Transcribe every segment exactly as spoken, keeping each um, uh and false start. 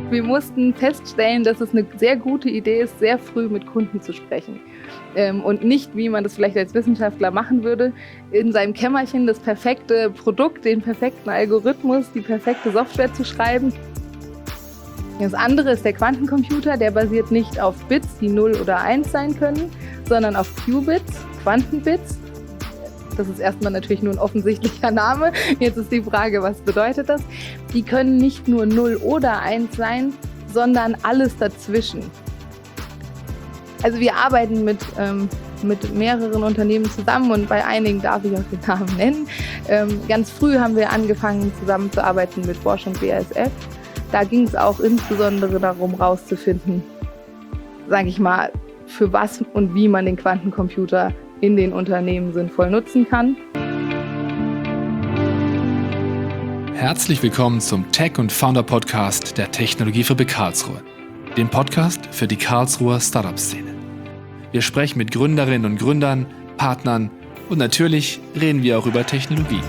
Wir mussten feststellen, dass es eine sehr gute Idee ist, sehr früh mit Kunden zu sprechen. Ähm, und nicht, wie man das vielleicht als Wissenschaftler machen würde, in seinem Kämmerchen das perfekte Produkt, den perfekten Algorithmus, die perfekte Software zu schreiben. Das andere ist der Quantencomputer, der basiert nicht auf Bits, die null oder eins sein können, sondern auf Qubits, Quantenbits. Das ist erstmal natürlich nur ein offensichtlicher Name. Jetzt ist die Frage, was bedeutet das? Die können nicht nur null oder eins sein, sondern alles dazwischen. Also wir arbeiten mit, ähm, mit mehreren Unternehmen zusammen und bei einigen darf ich auch den Namen nennen. Ähm, ganz früh haben wir angefangen zusammenzuarbeiten mit Bosch und B A S F. Da ging es auch insbesondere darum, herauszufinden, sage ich mal, für was und wie man den Quantencomputer in den Unternehmen sinnvoll nutzen kann. Herzlich willkommen zum Tech- und Founder-Podcast der Technologiefabrik Karlsruhe, dem Podcast für die Karlsruher Startup-Szene. Wir sprechen mit Gründerinnen und Gründern, Partnern und natürlich reden wir auch über Technologie.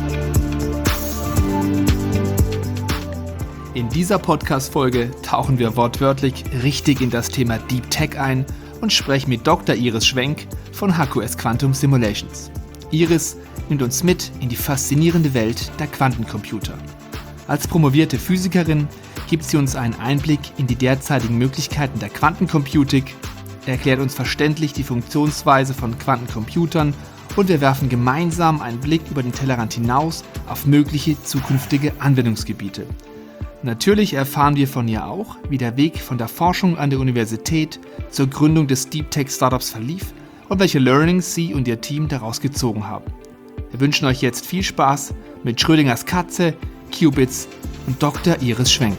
In dieser Podcast-Folge tauchen wir wortwörtlich richtig in das Thema Deep Tech ein und sprechen mit Doktor Iris Schwenk von H Q S Quantum Simulations. Iris nimmt uns mit in die faszinierende Welt der Quantencomputer. Als promovierte Physikerin gibt sie uns einen Einblick in die derzeitigen Möglichkeiten der Quantencomputing, erklärt uns verständlich die Funktionsweise von Quantencomputern und wir werfen gemeinsam einen Blick über den Tellerrand hinaus auf mögliche zukünftige Anwendungsgebiete. Natürlich erfahren wir von ihr auch, wie der Weg von der Forschung an der Universität zur Gründung des Deep Tech Startups verlief und welche Learnings sie und ihr Team daraus gezogen haben. Wir wünschen euch jetzt viel Spaß mit Schrödingers Katze, Qubits und Doktor Iris Schwenk.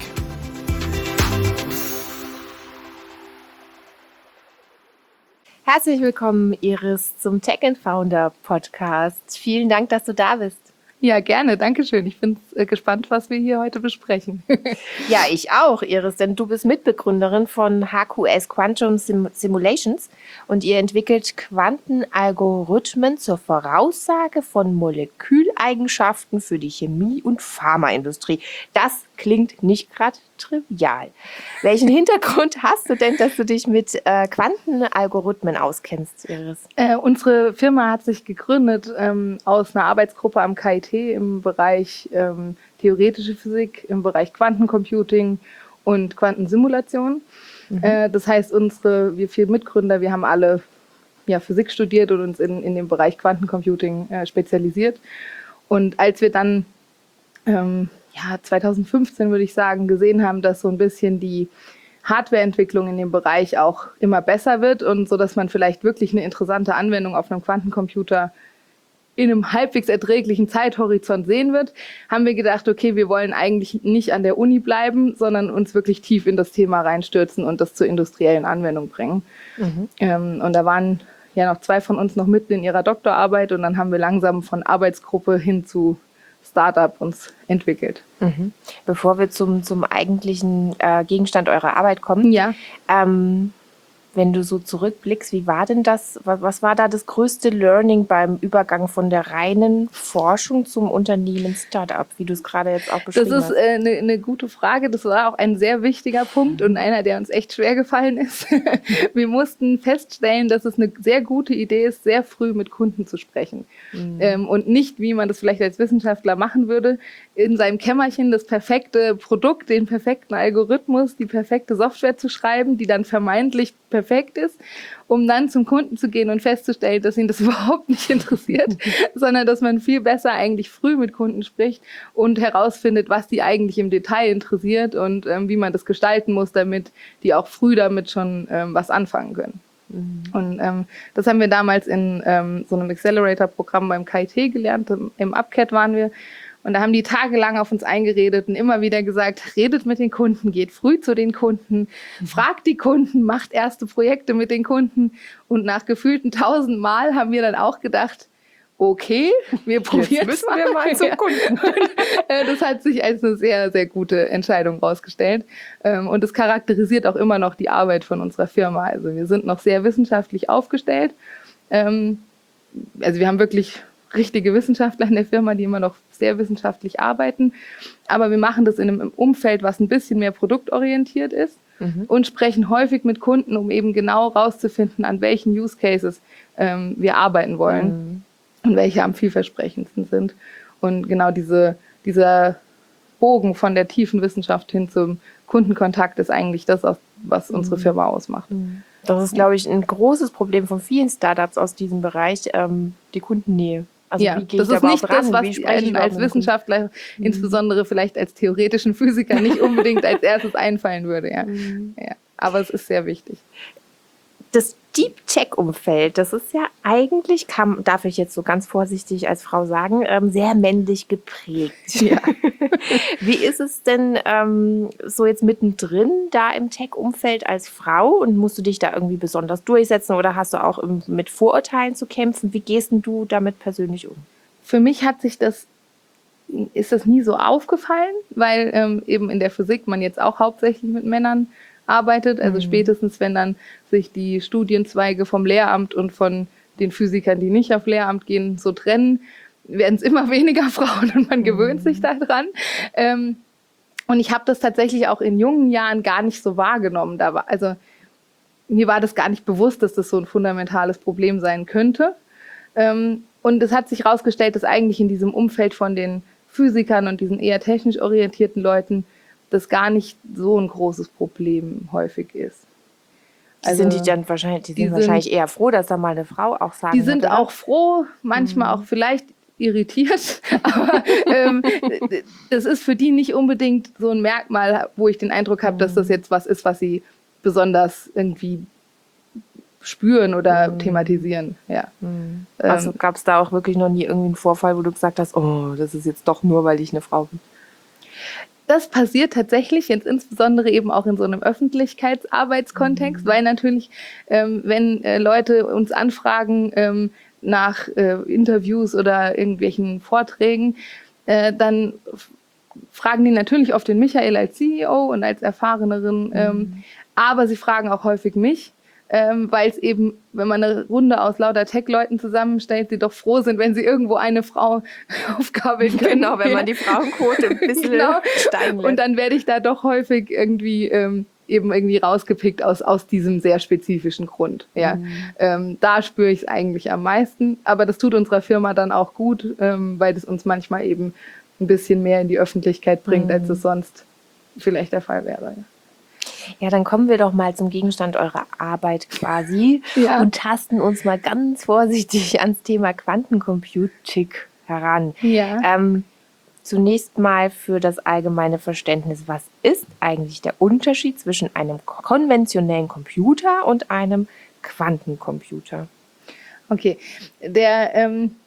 Herzlich willkommen, Iris, zum Tech and Founder Podcast. Vielen Dank, dass du da bist. Ja, gerne. Dankeschön. Ich bin äh, gespannt, was wir hier heute besprechen. Ja, ich auch, Iris, denn du bist Mitbegründerin von H Q S Quantum Sim- Simulations und ihr entwickelt Quantenalgorithmen zur Voraussage von Moleküleigenschaften für die Chemie- und Pharmaindustrie. Das klingt nicht gerade trivial. Welchen Hintergrund hast du denn, dass du dich mit äh, Quantenalgorithmen auskennst, Iris? Äh, unsere Firma hat sich gegründet ähm, aus einer Arbeitsgruppe am K I T im Bereich ähm, theoretische Physik, im Bereich Quantencomputing und Quantensimulation. Mhm. Äh, das heißt, unsere, wir vier Mitgründer, wir haben alle ja, Physik studiert und uns in, in dem Bereich Quantencomputing äh, spezialisiert. Und als wir dann ähm, ja, zwanzig fünfzehn würde ich sagen, gesehen haben, dass so ein bisschen die Hardwareentwicklung in dem Bereich auch immer besser wird und so, dass man vielleicht wirklich eine interessante Anwendung auf einem Quantencomputer in einem halbwegs erträglichen Zeithorizont sehen wird, haben wir gedacht, okay, wir wollen eigentlich nicht an der Uni bleiben, sondern uns wirklich tief in das Thema reinstürzen und das zur industriellen Anwendung bringen. Mhm. Ähm, und da waren ja noch zwei von uns noch mitten in ihrer Doktorarbeit und dann haben wir langsam von Arbeitsgruppe hin zu Startup uns entwickelt. Mhm. Bevor wir zum, zum eigentlichen äh, Gegenstand eurer Arbeit kommen, ja. ähm, wenn du so zurückblickst, wie war denn das, was war da das größte Learning beim Übergang von der reinen Forschung zum Unternehmen-Startup, wie du es gerade jetzt auch beschrieben hast? Das ist eine äh, ne gute Frage. Das war auch ein sehr wichtiger Punkt und einer, der uns echt schwer gefallen ist. Wir mussten feststellen, dass es eine sehr gute Idee ist, sehr früh mit Kunden zu sprechen. Mhm. Ähm, und nicht, wie man das vielleicht als Wissenschaftler machen würde, in seinem Kämmerchen das perfekte Produkt, den perfekten Algorithmus, die perfekte Software zu schreiben, die dann vermeintlich perfekt ist, um dann zum Kunden zu gehen und festzustellen, dass ihn das überhaupt nicht interessiert, sondern dass man viel besser eigentlich früh mit Kunden spricht und herausfindet, was die eigentlich im Detail interessiert und ähm, wie man das gestalten muss, damit die auch früh damit schon ähm, was anfangen können. Mhm. Und ähm, das haben wir damals in ähm, so einem Accelerator-Programm beim K I T gelernt, im, im UpCat waren wir. Und da haben die tagelang auf uns eingeredet und immer wieder gesagt, redet mit den Kunden, geht früh zu den Kunden, mhm. fragt die Kunden, macht erste Projekte mit den Kunden. Und nach gefühlten tausend Mal haben wir dann auch gedacht, okay, wir probieren es mal. wir mal zum Kunden. Das hat sich als eine sehr, sehr gute Entscheidung rausgestellt. Und es charakterisiert auch immer noch die Arbeit von unserer Firma. Also wir sind noch sehr wissenschaftlich aufgestellt. Also wir haben wirklich richtige Wissenschaftler in der Firma, die immer noch sehr wissenschaftlich arbeiten. Aber wir machen das in einem Umfeld, was ein bisschen mehr produktorientiert ist mhm. und sprechen häufig mit Kunden, um eben genau rauszufinden, an welchen Use Cases ähm, wir arbeiten wollen mhm. und welche am vielversprechendsten sind. Und genau diese, dieser Bogen von der tiefen Wissenschaft hin zum Kundenkontakt ist eigentlich das, was unsere Firma ausmacht. Das ist, glaube ich, ein großes Problem von vielen Startups aus diesem Bereich, ähm, die Kundennähe. Also ja, wie gehe das ich ist da nicht ran? das, was einem als Wissenschaftler, mhm. insbesondere vielleicht als theoretischen Physiker, nicht unbedingt als erstes einfallen würde. Ja. Mhm. Ja, aber es ist sehr wichtig. Das Deep Tech-Umfeld, das ist ja eigentlich, kann, darf ich jetzt so ganz vorsichtig als Frau sagen, ähm, sehr männlich geprägt. Ja. Wie ist es denn ähm, so jetzt mittendrin da im Tech-Umfeld als Frau und musst du dich da irgendwie besonders durchsetzen oder hast du auch mit Vorurteilen zu kämpfen? Wie gehst denn du damit persönlich um? Für mich hat sich das, ist das nie so aufgefallen, weil ähm, eben in der Physik man jetzt auch hauptsächlich mit Männern arbeitet, also mhm. spätestens, wenn dann sich die Studienzweige vom Lehramt und von den Physikern, die nicht auf Lehramt gehen, so trennen, werden es immer weniger Frauen und man mhm. gewöhnt sich daran. Ähm, und ich habe das tatsächlich auch in jungen Jahren gar nicht so wahrgenommen. Da war, also mir war das gar nicht bewusst, dass das so ein fundamentales Problem sein könnte. Ähm, und es hat sich herausgestellt, dass eigentlich in diesem Umfeld von den Physikern und diesen eher technisch orientierten Leuten das gar nicht so ein großes Problem häufig ist. Also, sind die dann wahrscheinlich, die sind, die sind wahrscheinlich eher froh, dass da mal eine Frau auch sagt. Die sind hat, auch froh, manchmal mhm. auch vielleicht irritiert, aber ähm, das ist für die nicht unbedingt so ein Merkmal, wo ich den Eindruck habe, mhm. dass das jetzt was ist, was sie besonders irgendwie spüren oder mhm. thematisieren. Ja. Mhm. Also ähm, gab es da auch wirklich noch nie irgendwie einen Vorfall, wo du gesagt hast, oh, das ist jetzt doch nur, weil ich eine Frau bin? Das passiert tatsächlich jetzt insbesondere eben auch in so einem Öffentlichkeitsarbeitskontext, mhm. weil natürlich, ähm, wenn äh, Leute uns anfragen ähm, nach äh, Interviews oder irgendwelchen Vorträgen, äh, dann f- fragen die natürlich oft den Michael als C E O und als Erfahrenerin, ähm, mhm. aber sie fragen auch häufig mich. Ähm, weil es eben, wenn man eine Runde aus lauter Tech-Leuten zusammenstellt, sie doch froh sind, wenn sie irgendwo eine Frau aufgabeln können. Genau, wenn man die Frauenquote ein bisschen genau. steigen lässt. Und dann werde ich da doch häufig irgendwie ähm, eben irgendwie rausgepickt aus, aus diesem sehr spezifischen Grund. Ja. Mhm. Ähm, da spüre ich es eigentlich am meisten, aber das tut unserer Firma dann auch gut, ähm, weil es uns manchmal eben ein bisschen mehr in die Öffentlichkeit bringt, mhm. als es sonst vielleicht der Fall wäre. Ja. Ja, dann kommen wir doch mal zum Gegenstand eurer Arbeit quasi ja. und tasten uns mal ganz vorsichtig ans Thema Quantencomputing heran. Ja. Ähm, zunächst mal für das allgemeine Verständnis, was ist eigentlich der Unterschied zwischen einem konventionellen Computer und einem Quantencomputer? Okay, der, ähm,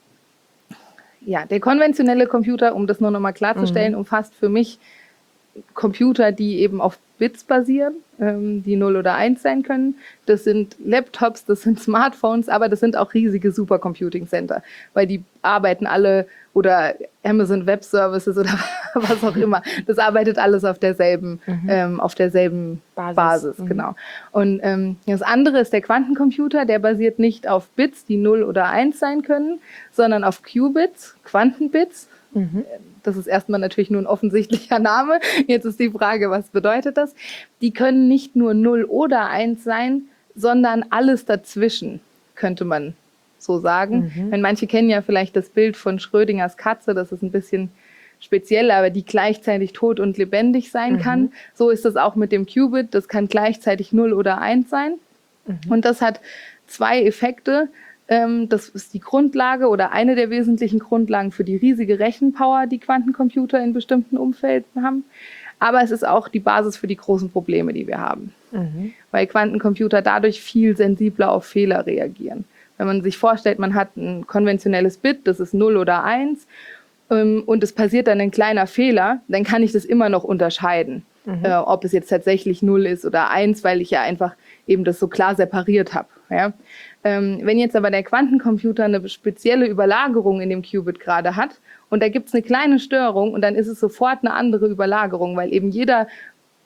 ja, der konventionelle Computer, um das nur noch mal klarzustellen, mhm. umfasst für mich Computer, die eben auf Bits basieren, ähm, die null oder eins sein können. Das sind Laptops, das sind Smartphones, aber das sind auch riesige Supercomputing Center, weil die arbeiten alle oder Amazon Web Services oder was auch immer. Das arbeitet alles auf derselben, mhm. ähm, auf derselben Basis, Basis mhm. genau. Und ähm, das andere ist der Quantencomputer, der basiert nicht auf Bits, die null oder eins sein können, sondern auf Qubits, Quantenbits. Mhm. Das ist erstmal natürlich nur ein offensichtlicher Name. Jetzt ist die Frage, was bedeutet das? Die können nicht nur null oder eins sein, sondern alles dazwischen, könnte man so sagen. Mhm. Wenn manche kennen ja vielleicht das Bild von Schrödingers Katze, das ist ein bisschen speziell, aber die gleichzeitig tot und lebendig sein mhm. kann. So ist das auch mit dem Qubit, das kann gleichzeitig null oder eins sein. Mhm. Und das hat zwei Effekte. Das ist die Grundlage oder eine der wesentlichen Grundlagen für die riesige Rechenpower, die Quantencomputer in bestimmten Umfelden haben. Aber es ist auch die Basis für die großen Probleme, die wir haben. Mhm. Weil Quantencomputer dadurch viel sensibler auf Fehler reagieren. Wenn man sich vorstellt, man hat ein konventionelles Bit, das ist null oder eins, und es passiert dann ein kleiner Fehler, dann kann ich das immer noch unterscheiden, mhm. äh, ob es jetzt tatsächlich null ist oder eins, weil ich ja einfach eben das so klar separiert habe. Ja? Ähm, wenn jetzt aber der Quantencomputer eine spezielle Überlagerung in dem Qubit gerade hat und da gibt es eine kleine Störung und dann ist es sofort eine andere Überlagerung, weil eben jeder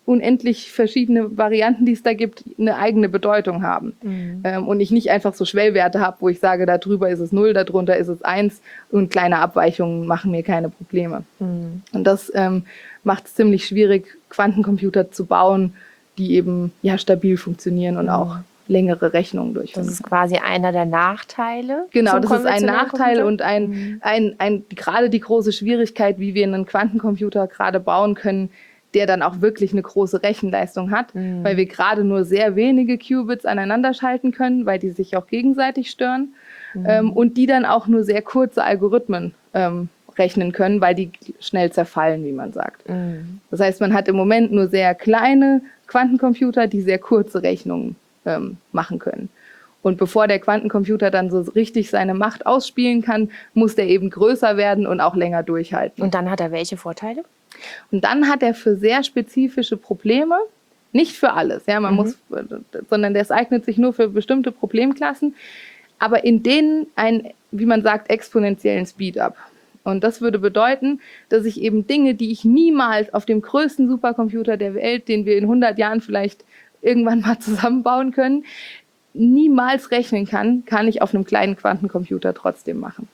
unendlich verschiedene Varianten, die es da gibt, eine eigene Bedeutung haben. Mhm. Ähm, und ich nicht einfach so Schwellwerte habe, wo ich sage, da drüber ist es null, da drunter ist es eins und kleine Abweichungen machen mir keine Probleme. Mhm. Und das ähm, macht es ziemlich schwierig, Quantencomputer zu bauen, die eben ja stabil funktionieren und mhm. auch längere Rechnungen durchführen. Das ist quasi einer der Nachteile. Genau, das ist ein Nachteil Computer? und ein, mhm. ein, ein, gerade die große Schwierigkeit, wie wir einen Quantencomputer gerade bauen können, der dann auch wirklich eine große Rechenleistung hat, mhm. weil wir gerade nur sehr wenige Qubits aneinander schalten können, weil die sich auch gegenseitig stören mhm. ähm, und die dann auch nur sehr kurze Algorithmen ähm, rechnen können, weil die schnell zerfallen, wie man sagt. Mhm. Das heißt, man hat im Moment nur sehr kleine Quantencomputer, die sehr kurze Rechnungen ähm, machen können. Und bevor der Quantencomputer dann so richtig seine Macht ausspielen kann, muss der eben größer werden und auch länger durchhalten. Und dann hat er welche Vorteile? Und dann hat er für sehr spezifische Probleme, nicht für alles, ja, man mhm. muss, sondern das eignet sich nur für bestimmte Problemklassen, aber in denen ein, wie man sagt, exponentiellen Speed-up. Und das würde bedeuten, dass ich eben Dinge, die ich niemals auf dem größten Supercomputer der Welt, den wir in hundert Jahren vielleicht irgendwann mal zusammenbauen können, niemals rechnen kann, kann ich auf einem kleinen Quantencomputer trotzdem machen.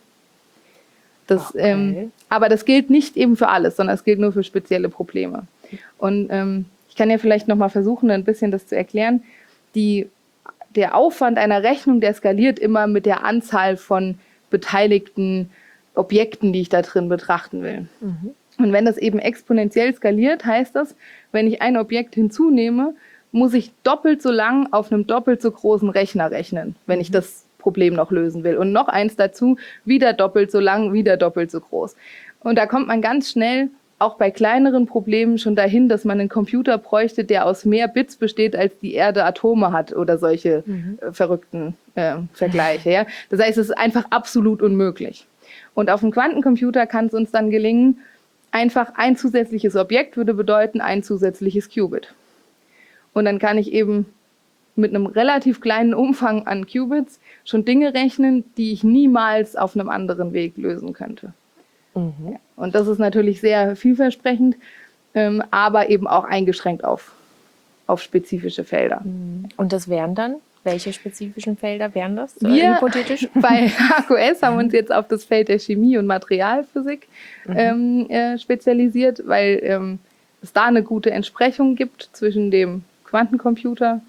Das, okay. ähm, aber das gilt nicht eben für alles, sondern es gilt nur für spezielle Probleme. Und ähm, ich kann ja vielleicht noch mal versuchen, ein bisschen das zu erklären. Die, der Aufwand einer Rechnung, der skaliert immer mit der Anzahl von beteiligten Objekten, die ich da drin betrachten will. Mhm. Und wenn das eben exponentiell skaliert, heißt das, wenn ich ein Objekt hinzunehme, muss ich doppelt so lang auf einem doppelt so großen Rechner rechnen, wenn mhm. ich das Problem noch lösen will. Und noch eins dazu, wieder doppelt so lang, wieder doppelt so groß. Und da kommt man ganz schnell, auch bei kleineren Problemen, schon dahin, dass man einen Computer bräuchte, der aus mehr Bits besteht, als die Erde Atome hat oder solche mhm. äh, verrückten äh, Vergleiche. Ja? Das heißt, es ist einfach absolut unmöglich. Und auf dem Quantencomputer kann es uns dann gelingen, einfach ein zusätzliches Objekt würde bedeuten ein zusätzliches Qubit. Und dann kann ich eben mit einem relativ kleinen Umfang an Qubits schon Dinge rechnen, die ich niemals auf einem anderen Weg lösen könnte. Mhm. Ja. Und das ist natürlich sehr vielversprechend, ähm, aber eben auch eingeschränkt auf, auf spezifische Felder. Und das wären dann? Welche spezifischen Felder wären das? Wir hypothetisch? Bei H Q S haben wir uns jetzt auf das Feld der Chemie und Materialphysik mhm. ähm, äh, spezialisiert, weil ähm, es da eine gute Entsprechung gibt zwischen dem Quantencomputer,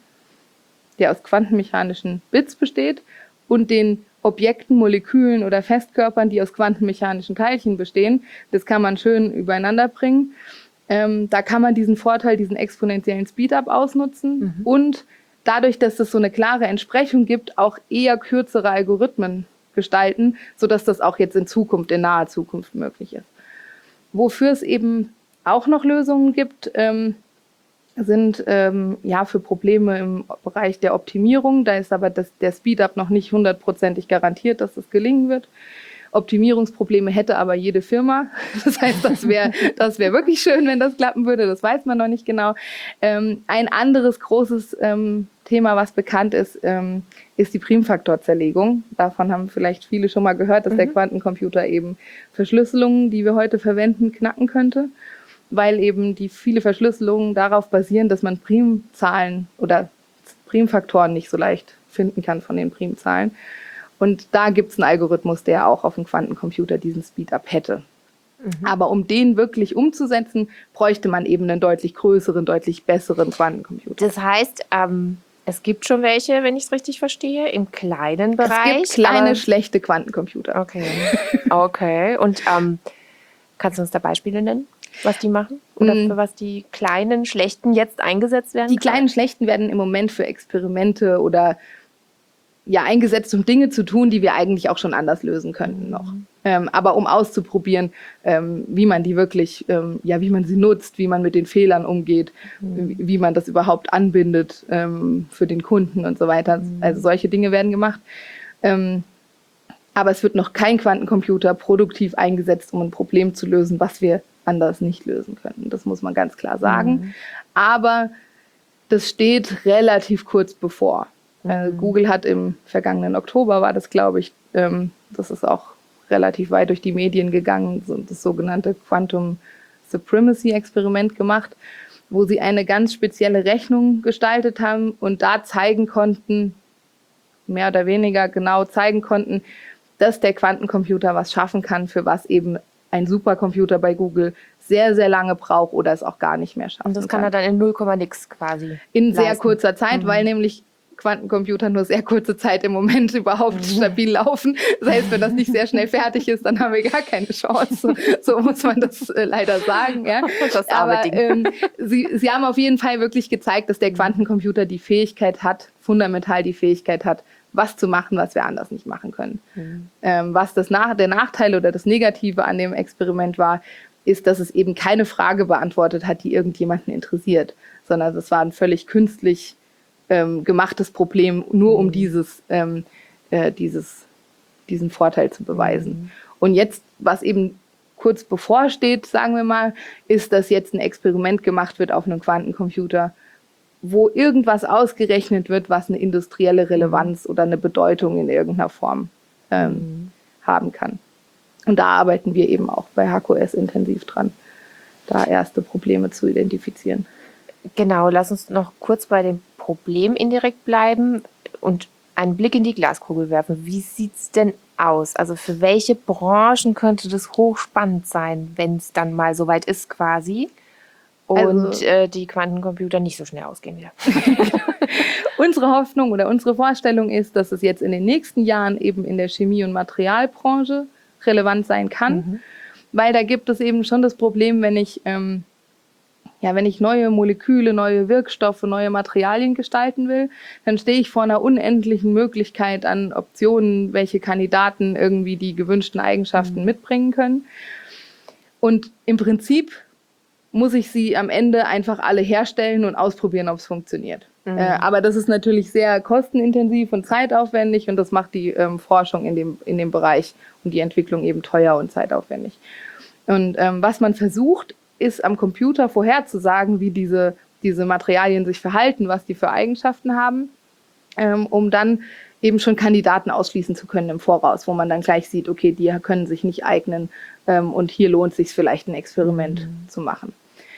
der aus quantenmechanischen Bits besteht, und den Objekten, Molekülen oder Festkörpern, die aus quantenmechanischen Teilchen bestehen. Das kann man schön übereinander bringen. Ähm, da kann man diesen Vorteil, diesen exponentiellen Speedup ausnutzen mhm. und dadurch, dass es so eine klare Entsprechung gibt, auch eher kürzere Algorithmen gestalten, sodass das auch jetzt in Zukunft, in naher Zukunft möglich ist. Wofür es eben auch noch Lösungen gibt, ähm, sind ähm, ja für Probleme im Bereich der Optimierung. Da ist aber das, der Speedup noch nicht hundertprozentig garantiert, dass das gelingen wird. Optimierungsprobleme hätte aber jede Firma. Das heißt, das wäre das wäre wirklich schön, wenn das klappen würde. Das weiß man noch nicht genau. Ähm, ein anderes großes ähm, Thema, was bekannt ist, ähm, ist die Primfaktorzerlegung. Davon haben vielleicht viele schon mal gehört, dass mhm. der Quantencomputer eben Verschlüsselungen, die wir heute verwenden, knacken könnte, weil eben die viele Verschlüsselungen darauf basieren, dass man Primzahlen oder Primfaktoren nicht so leicht finden kann von den Primzahlen. Und da gibt es einen Algorithmus, der auch auf dem Quantencomputer diesen Speedup hätte. Mhm. Aber um den wirklich umzusetzen, bräuchte man eben einen deutlich größeren, deutlich besseren Quantencomputer. Das heißt, ähm, es gibt schon welche, wenn ich es richtig verstehe, im kleinen Bereich. Es gibt kleine, schlechte Quantencomputer. Okay, okay. Und ähm, kannst du uns da Beispiele nennen, was die machen? Oder für was die kleinen, schlechten jetzt eingesetzt werden? Die kleinen, schlechten werden im Moment für Experimente oder ja, eingesetzt, um Dinge zu tun, die wir eigentlich auch schon anders lösen könnten mhm. noch. Ähm, aber um auszuprobieren, ähm, wie man die wirklich, ähm, ja, wie man sie nutzt, wie man mit den Fehlern umgeht, mhm. wie, wie man das überhaupt anbindet ähm, für den Kunden und so weiter. Mhm. Also solche Dinge werden gemacht. Ähm, aber es wird noch kein Quantencomputer produktiv eingesetzt, um ein Problem zu lösen, was wir anders nicht lösen können. Das muss man ganz klar sagen. Mhm. Aber das steht relativ kurz bevor. Mhm. Google hat im vergangenen Oktober, war das glaube ich, ähm, das ist auch relativ weit durch die Medien gegangen, so das sogenannte Quantum Supremacy Experiment gemacht. wo sie eine ganz spezielle Rechnung gestaltet haben und da zeigen konnten, mehr oder weniger genau zeigen konnten, dass der Quantencomputer was schaffen kann, für was eben ein Supercomputer bei Google sehr, sehr lange braucht oder es auch gar nicht mehr schaffen kann. Und das kann er dann in null Komma nix quasi in sehr leisten. kurzer Zeit, Mhm. weil nämlich Quantencomputer nur sehr kurze Zeit im Moment überhaupt Mhm. stabil laufen. Das heißt, wenn das nicht sehr schnell fertig ist, dann haben wir gar keine Chance. So, so muss man das äh, leider sagen. Ja. Das arme Aber Ding. ähm, sie, sie haben auf jeden Fall wirklich gezeigt, dass der Quantencomputer die Fähigkeit hat, fundamental die Fähigkeit hat, was zu machen, was wir anders nicht machen können. Mhm. Ähm, was das nach, der Nachteil oder das Negative an dem Experiment war, ist, dass es eben keine Frage beantwortet hat, die irgendjemanden interessiert, sondern es war ein völlig künstlich ähm, gemachtes Problem, nur um dieses, ähm, äh, dieses, diesen Vorteil zu beweisen. Mhm. Und jetzt, was eben kurz bevorsteht, sagen wir mal, ist, dass jetzt ein Experiment gemacht wird auf einem Quantencomputer, wo irgendwas ausgerechnet wird, was eine industrielle Relevanz oder eine Bedeutung in irgendeiner Form ähm, Mhm. haben kann. Und da arbeiten wir eben auch bei H Q S intensiv dran, da erste Probleme zu identifizieren. Genau, lass uns noch kurz bei dem Problem indirekt bleiben und einen Blick in die Glaskugel werfen. Wie sieht es denn aus? Also für welche Branchen könnte das hochspannend sein, wenn es dann mal soweit ist quasi und Also- äh, die Quantencomputer nicht so schnell ausgehen wieder? Unsere Hoffnung oder unsere Vorstellung ist, dass es jetzt in den nächsten Jahren eben in der Chemie- und Materialbranche relevant sein kann, Mhm. weil da gibt es eben schon das Problem, wenn ich, ähm, ja, wenn ich neue Moleküle, neue Wirkstoffe, neue Materialien gestalten will, dann stehe ich vor einer unendlichen Möglichkeit an Optionen, welche Kandidaten irgendwie die gewünschten Eigenschaften Mhm. mitbringen können. Und im Prinzip muss ich sie am Ende einfach alle herstellen und ausprobieren, ob es funktioniert. Mhm. Äh, aber das ist natürlich sehr kostenintensiv und zeitaufwendig und das macht die ähm, Forschung in dem, in dem Bereich und die Entwicklung eben teuer und zeitaufwendig. Und ähm, was man versucht, ist am Computer vorherzusagen, wie diese, diese Materialien sich verhalten, was die für Eigenschaften haben, ähm, um dann eben schon Kandidaten ausschließen zu können im Voraus, wo man dann gleich sieht, okay, die können sich nicht eignen ähm, und hier lohnt es sich vielleicht ein Experiment Mhm. zu machen.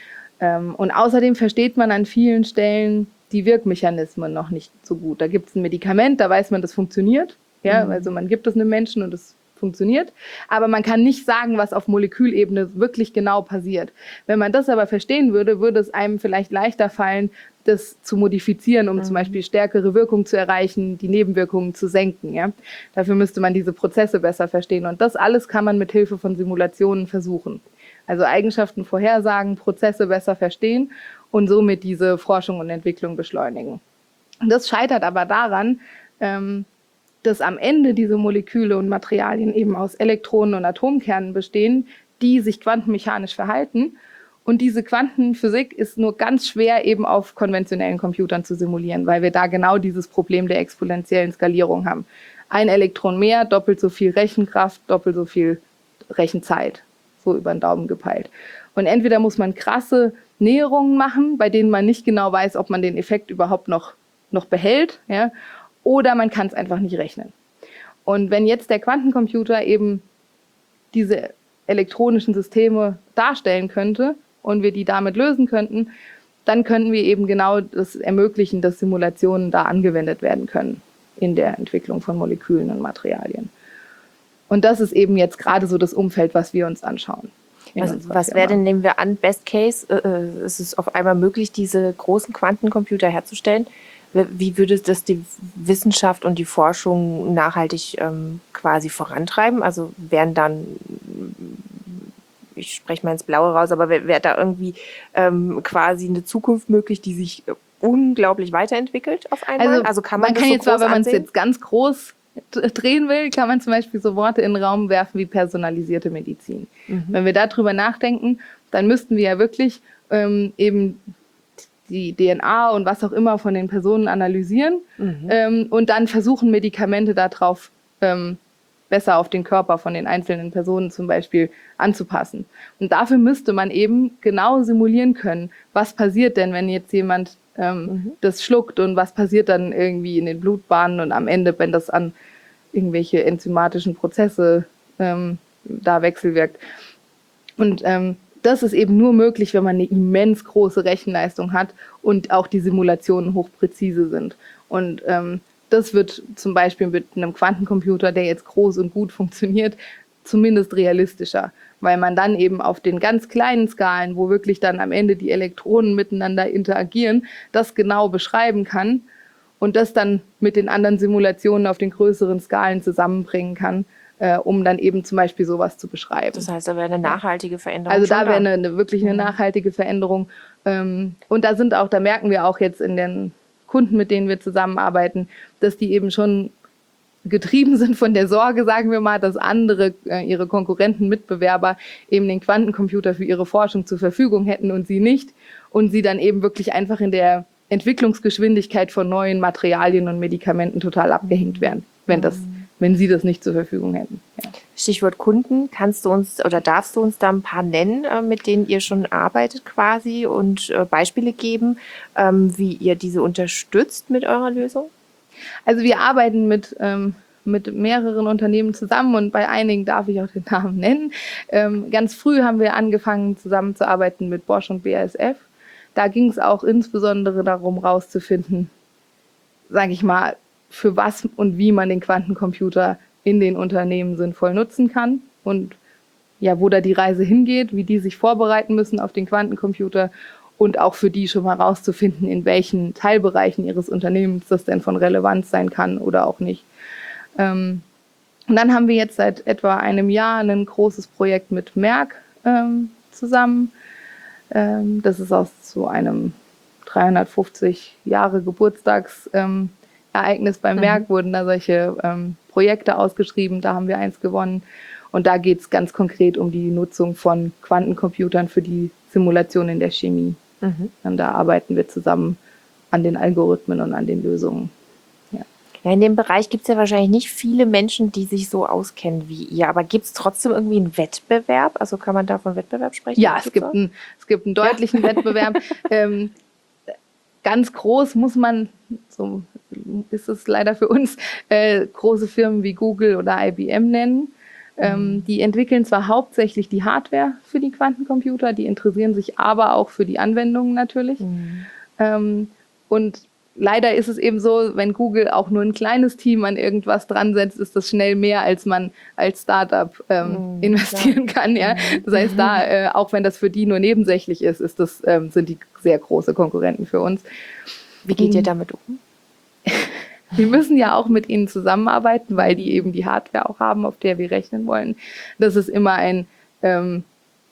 Ähm, und außerdem versteht man an vielen Stellen die Wirkmechanismen noch nicht so gut. Da gibt es ein Medikament, da weiß man, das funktioniert. Ja, Mhm. also man gibt es einem Menschen und es funktioniert. Aber man kann nicht sagen, was auf Molekülebene wirklich genau passiert. Wenn man das aber verstehen würde, würde es einem vielleicht leichter fallen, das zu modifizieren, um Mhm. zum Beispiel stärkere Wirkung zu erreichen, die Nebenwirkungen zu senken. Ja? Dafür müsste man diese Prozesse besser verstehen. Und das alles kann man mit Hilfe von Simulationen versuchen. Also Eigenschaften vorhersagen, Prozesse besser verstehen und somit diese Forschung und Entwicklung beschleunigen. Und das scheitert aber daran, ähm, dass am Ende diese Moleküle und Materialien eben aus Elektronen und Atomkernen bestehen, die sich quantenmechanisch verhalten. Und diese Quantenphysik ist nur ganz schwer eben auf konventionellen Computern zu simulieren, weil wir da genau dieses Problem der exponentiellen Skalierung haben. Ein Elektron mehr, doppelt so viel Rechenkraft, doppelt so viel Rechenzeit, so über den Daumen gepeilt. Und entweder muss man krasse Näherungen machen, bei denen man nicht genau weiß, ob man den Effekt überhaupt noch, noch behält, ja, oder man kann es einfach nicht rechnen. Und wenn jetzt der Quantencomputer eben diese elektronischen Systeme darstellen könnte und wir die damit lösen könnten, dann könnten wir eben genau das ermöglichen, dass Simulationen da angewendet werden können in der Entwicklung von Molekülen und Materialien. Und das ist eben jetzt gerade so das Umfeld, was wir uns anschauen. Was, was wäre denn, nehmen wir an, Best Case, äh, äh, ist es auf einmal möglich, diese großen Quantencomputer herzustellen? Wie würde das die Wissenschaft und die Forschung nachhaltig ähm, quasi vorantreiben? Also wären dann, ich spreche mal ins Blaue raus, aber wäre wär da irgendwie ähm, quasi eine Zukunft möglich, die sich unglaublich weiterentwickelt auf einmal? Also, Also kann man, man das kann so jetzt zwar, groß wenn man es ansehen? jetzt ganz groß d- drehen will, kann man zum Beispiel so Worte in den Raum werfen wie personalisierte Medizin. Mhm. Wenn wir darüber nachdenken, dann müssten wir ja wirklich ähm, eben die D N A und was auch immer von den Personen analysieren Mhm. ähm, und dann versuchen, Medikamente darauf ähm, besser auf den Körper von den einzelnen Personen zum Beispiel anzupassen. Und dafür müsste man eben genau simulieren können, was passiert denn, wenn jetzt jemand ähm, Mhm. das schluckt und was passiert dann irgendwie in den Blutbahnen und am Ende, wenn das an irgendwelche enzymatischen Prozesse ähm, da wechselwirkt. Und ähm, das ist eben nur möglich, wenn man eine immens große Rechenleistung hat und auch die Simulationen hochpräzise sind. Und ähm, das wird zum Beispiel mit einem Quantencomputer, der jetzt groß und gut funktioniert, zumindest realistischer, weil man dann eben auf den ganz kleinen Skalen, wo wirklich dann am Ende die Elektronen miteinander interagieren, das genau beschreiben kann und das dann mit den anderen Simulationen auf den größeren Skalen zusammenbringen kann, äh, um dann eben zum Beispiel sowas zu beschreiben. Das heißt, da wäre eine nachhaltige Veränderung. Also da schon wäre eine, eine, wirklich eine nachhaltige Veränderung. Ähm, und da sind auch, da merken wir auch jetzt in den Kunden, mit denen wir zusammenarbeiten, dass die eben schon getrieben sind von der Sorge, sagen wir mal, dass andere, äh, ihre Konkurrenten, Mitbewerber eben den Quantencomputer für ihre Forschung zur Verfügung hätten und sie nicht. Und sie dann eben wirklich einfach in der Entwicklungsgeschwindigkeit von neuen Materialien und Medikamenten total abgehängt wären, wenn das, wenn sie das nicht zur Verfügung hätten. Ja. Stichwort Kunden, kannst du uns oder darfst du uns da ein paar nennen, äh, mit denen ihr schon arbeitet quasi und äh, Beispiele geben, ähm, wie ihr diese unterstützt mit eurer Lösung? Also wir arbeiten mit, ähm, mit mehreren Unternehmen zusammen und bei einigen darf ich auch den Namen nennen. Ähm, ganz früh haben wir angefangen zusammenzuarbeiten mit Bosch und B A S F. Da ging es auch insbesondere darum, rauszufinden, sage ich mal, für was und wie man den Quantencomputer in den Unternehmen sinnvoll nutzen kann und ja, wo da die Reise hingeht, wie die sich vorbereiten müssen auf den Quantencomputer und auch für die schon mal rauszufinden, in welchen Teilbereichen ihres Unternehmens das denn von Relevanz sein kann oder auch nicht. Ähm, und dann haben wir jetzt seit etwa einem Jahr ein großes Projekt mit Merck ähm, zusammen. Ähm, das ist aus so einem dreihundertfünfzig Jahre Geburtstagsereignis ähm, bei Merck, mhm. wurden da solche ähm, Projekte ausgeschrieben, da haben wir eins gewonnen. Und da geht es ganz konkret um die Nutzung von Quantencomputern für die Simulation in der Chemie. Mhm. Und da arbeiten wir zusammen an den Algorithmen und an den Lösungen. Ja. Ja, in dem Bereich gibt es ja wahrscheinlich nicht viele Menschen, die sich so auskennen wie ihr. Aber gibt es trotzdem irgendwie einen Wettbewerb? Also kann man da von Wettbewerb sprechen? Ja, es gibt, einen, es gibt einen deutlichen ja. Wettbewerb. ähm, ganz groß muss man, so ist es leider für uns, äh, große Firmen wie Google oder I B M nennen. Ähm, die entwickeln zwar hauptsächlich die Hardware für die Quantencomputer, die interessieren sich aber auch für die Anwendungen natürlich. Mhm. Ähm, und leider ist es eben so, wenn Google auch nur ein kleines Team an irgendwas dran setzt, ist das schnell mehr, als man als Startup ähm, mhm, investieren klar. kann. Ja? Das heißt, da, äh, auch wenn das für die nur nebensächlich ist, ist das, ähm, sind die sehr große Konkurrenten für uns. Wie geht mhm. ihr damit um? Wir müssen ja auch mit ihnen zusammenarbeiten, weil die eben die Hardware auch haben, auf der wir rechnen wollen. Das ist immer ein ähm,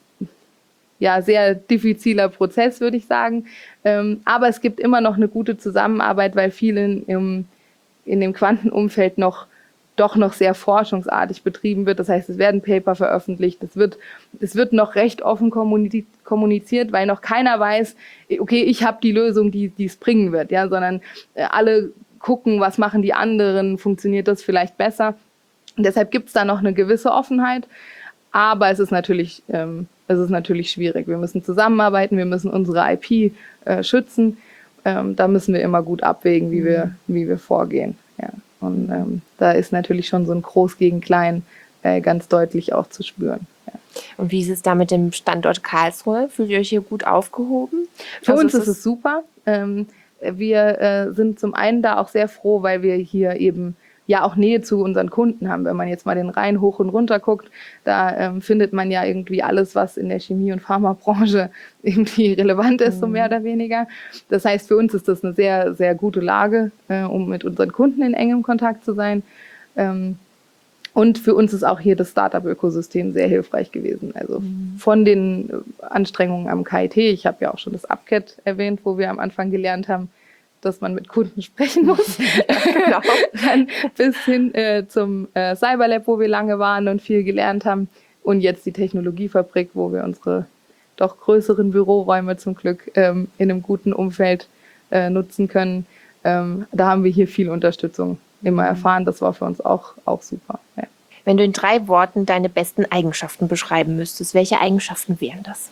ja, sehr diffiziler Prozess, würde ich sagen. Ähm, aber es gibt immer noch eine gute Zusammenarbeit, weil viel in, im, in dem Quantenumfeld noch doch noch sehr forschungsartig betrieben wird. Das heißt, es werden Paper veröffentlicht, es wird, es wird noch recht offen kommuniziert, weil noch keiner weiß, okay, ich habe die Lösung, die es bringen wird, ja, sondern äh, alle gucken, was machen die anderen, funktioniert das vielleicht besser. Und deshalb gibt es da noch eine gewisse Offenheit, aber es ist natürlich, ähm, es ist natürlich schwierig. Wir müssen zusammenarbeiten, wir müssen unsere I P äh, schützen. Ähm, da müssen wir immer gut abwägen, wie wir, wie wir vorgehen. Ja. Und ähm, da ist natürlich schon so ein Groß gegen Klein äh, ganz deutlich auch zu spüren. Ja. Und wie ist es da mit dem Standort Karlsruhe? Fühlt ihr euch hier gut aufgehoben? Für also uns ist es super. Ähm, Wir äh, sind zum einen da auch sehr froh, weil wir hier eben ja auch Nähe zu unseren Kunden haben. Wenn man jetzt mal den Rhein hoch und runter guckt, da ähm, findet man ja irgendwie alles, was in der Chemie- und Pharmabranche irgendwie relevant ist, mhm. so mehr oder weniger. Das heißt, für uns ist das eine sehr, sehr gute Lage, äh, um mit unseren Kunden in engem Kontakt zu sein. Ähm, Und für uns ist auch hier das Startup-Ökosystem sehr hilfreich gewesen. Also mhm. von den Anstrengungen am K I T, ich habe ja auch schon das U P C A T erwähnt, wo wir am Anfang gelernt haben, dass man mit Kunden sprechen muss, genau. Dann bis hin äh, zum äh, Cyberlab, wo wir lange waren und viel gelernt haben, und jetzt die Technologiefabrik, wo wir unsere doch größeren Büroräume zum Glück ähm, in einem guten Umfeld äh, nutzen können. Ähm, da haben wir hier viel Unterstützung immer erfahren. Das war für uns auch, auch super. Ja. Wenn du in drei Worten deine besten Eigenschaften beschreiben müsstest, welche Eigenschaften wären das?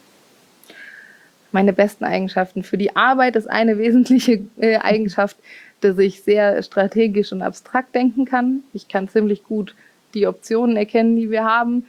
Meine besten Eigenschaften für die Arbeit ist eine wesentliche äh, Eigenschaft, dass ich sehr strategisch und abstrakt denken kann. Ich kann ziemlich gut die Optionen erkennen, die wir haben,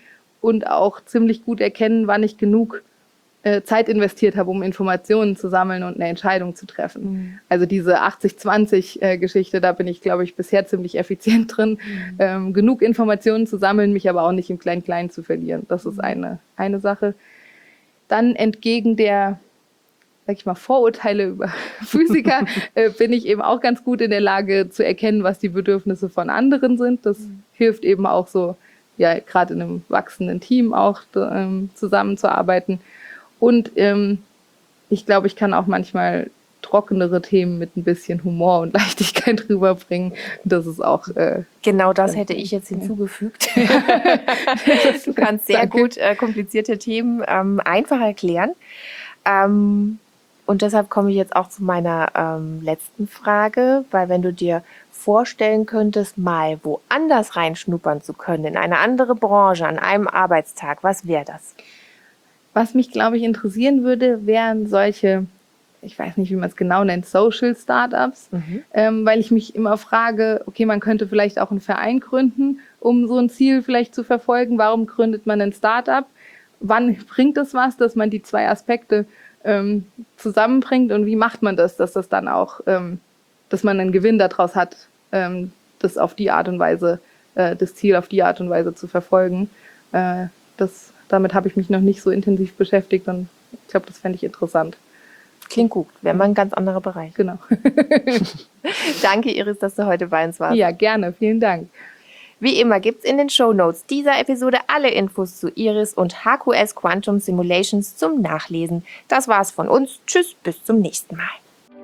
und auch ziemlich gut erkennen, wann ich genug äh, Zeit investiert habe, um Informationen zu sammeln und eine Entscheidung zu treffen. Mhm. Also diese achtzig zwanzig äh, Geschichte, da bin ich, glaube ich, bisher ziemlich effizient drin, mhm. ähm, genug Informationen zu sammeln, mich aber auch nicht im Klein-Klein zu verlieren. Das ist eine, eine Sache. Dann entgegen der, sag ich mal, Vorurteile über Physiker, äh, bin ich eben auch ganz gut in der Lage zu erkennen, was die Bedürfnisse von anderen sind. Das mhm. hilft eben auch so, ja, gerade in einem wachsenden Team auch ähm, zusammenzuarbeiten. Und ähm, ich glaube, ich kann auch manchmal trockenere Themen mit ein bisschen Humor und Leichtigkeit rüberbringen. Das ist auch... Äh, genau das hätte ich jetzt hinzugefügt. Du kannst sehr Danke. gut äh, komplizierte Themen ähm, einfach erklären. Ähm, und deshalb komme ich jetzt auch zu meiner ähm, letzten Frage, weil wenn du dir vorstellen könntest, mal woanders reinschnuppern zu können, in eine andere Branche, an einem Arbeitstag, was wäre das? Was mich, glaube ich, interessieren würde, wären solche, ich weiß nicht, wie man es genau nennt, Social Startups, mhm. ähm, weil ich mich immer frage, okay, man könnte vielleicht auch einen Verein gründen, um so ein Ziel vielleicht zu verfolgen. Warum gründet man ein Startup? Wann bringt es was, dass man die zwei Aspekte ähm, zusammenbringt und wie macht man das, dass das dann auch, ähm, dass man einen Gewinn daraus hat, ähm, das auf die Art und Weise, äh, das Ziel auf die Art und Weise zu verfolgen. Äh, das Damit habe ich mich noch nicht so intensiv beschäftigt und ich glaube, das fände ich interessant. Klingt gut, wäre mal ein ganz anderer Bereich. Genau. Danke, Iris, dass du heute bei uns warst. Ja, gerne, vielen Dank. Wie immer gibt es in den Shownotes dieser Episode alle Infos zu Iris und H Q S Quantum Simulations zum Nachlesen. Das war's von uns. Tschüss, bis zum nächsten Mal.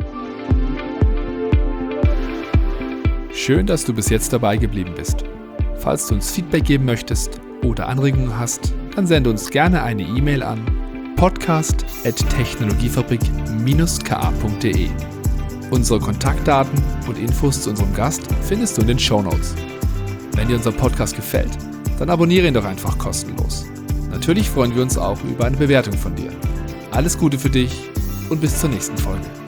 Schön, dass du bis jetzt dabei geblieben bist. Falls du uns Feedback geben möchtest oder Anregungen hast, dann sende uns gerne eine E-Mail an podcast at technologiefabrik dash k a punkt d e. Unsere Kontaktdaten und Infos zu unserem Gast findest du in den Shownotes. Wenn dir unser Podcast gefällt, dann abonniere ihn doch einfach kostenlos. Natürlich freuen wir uns auch über eine Bewertung von dir. Alles Gute für dich und bis zur nächsten Folge.